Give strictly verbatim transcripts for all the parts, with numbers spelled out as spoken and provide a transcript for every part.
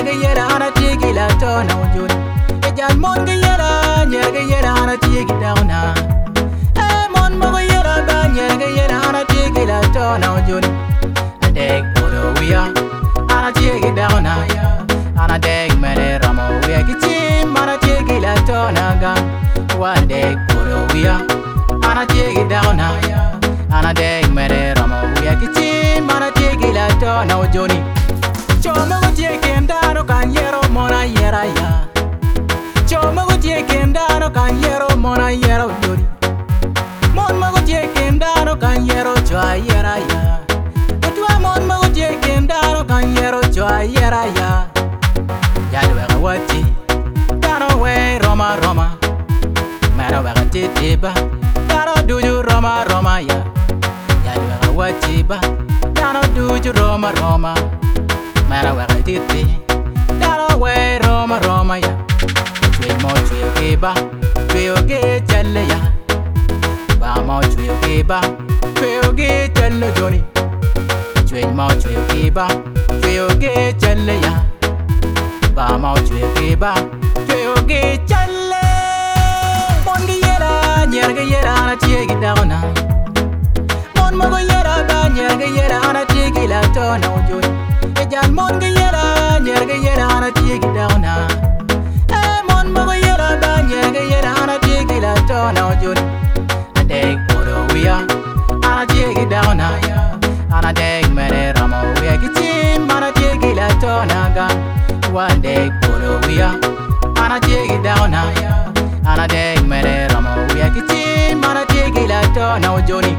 nyerga yera ana tigi la tona ujuni. Ejal mon ga yera nyerga yera ana tigi dauna. Eh mon mo ga yera ba nyerga yera ana tigi la tona ujuni. Adeg odo wiya ana tigi dauna ya. Ana deg mere ramo wiya kichim ana tigi la tona ga. Wadeg odo wiya ana tigi dauna ya. Ana deg mere ramo wiya kichim ana tigi la tona ujuni. Choma go tie kendano kan yero mona yera ya. Choma go tie kendano kan yero mona yera yori. Mon ma go tie kendano kan yero chwa yera ya. Etwa mon ma go tie kendano kan yero chwa yera ya. Yalwe gawati dano we roma roma. Mero baga titiba dano duju roma roma ya. Yalwe gawati ba dano duju roma roma. Mara waka titi daro we roma roma ya. Chwe mo chwe kiba chwe oge challe ya. Ba mo chwe kiba chwe oge challe joni. Chwe mo chwe kiba chwe oge challe ya. Ba mo chwe kiba chwe oge challe. Mon gi yera nyerga yera na tiegi dauna. Mon mo go yera ba nyerga yera na tiegi la tona ujuni. Ejal mon ga yera nyerga yera ana tigi dauna. Eh mon mo ga yera ba nyerga yera ana tigi la tona ujuni. Adeg odo wiya ana tigi dauna ya. Ana deg mere ramo wiya kichim ana tigi la tona ga. Wadeg odo wiya ana tigi dauna ya. Ana deg mere ramo wiya kichim ana tigi la tona ujuni.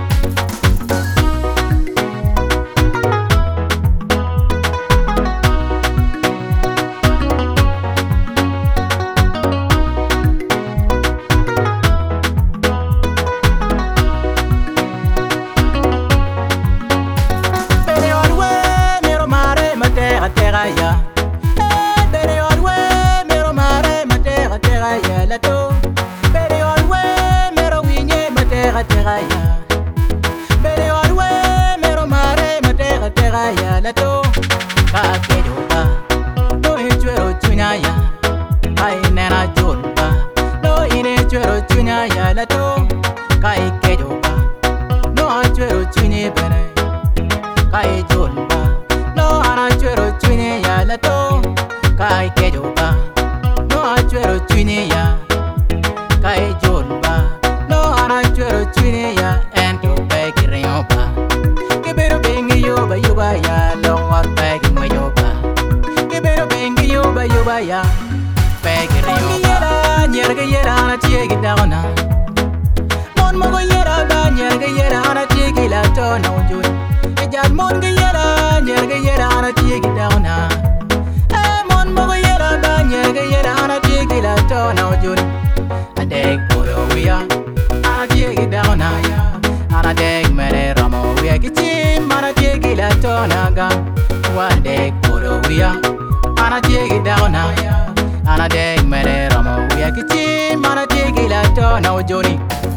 Ya. Eh, bere orwe mero mare matera tera ya la to. Bere orwe mero winye matera tera ya. Bere orwe mero mare matera tera ya la to. Ka kedoba no inchwero chunya ya. Kai nena jolba no ine chwero chunya ya la to. Kai kedoba no chwero chunye bere. Kai jolba no ana chwero chunye ya la to. Kai kejoba no achwero chunye ya. Kai jolba no ana chwero chunye ya. Ento pegi reyoba kibero bengi yoba yoba ya. Long war pegi mwe yoba kibero bengi yoba yoba ya. Pegi reyoba yera nyerga yera ana tiegi dauna. Mon mo go yera ba nyerga yera ana tiegi la tona ujuni. Ejal mon go yera nyerga yera ana tiegi dauna. Eh mon mo go yera ba nyerga yera ana tiegi la tona ujuni. Adeg odo wiya ana tiegi dauna ya. Ana deg mere ramo wiya kichim ana tiegi la tona ga. Wadeg odo wiya ana tiegi dauna ya. Ana deg mere ramo wiya kichim ana tiegi la tona ujuni.